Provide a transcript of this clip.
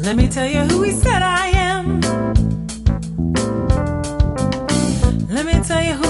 Let me tell you who he said I am. Let me tell you who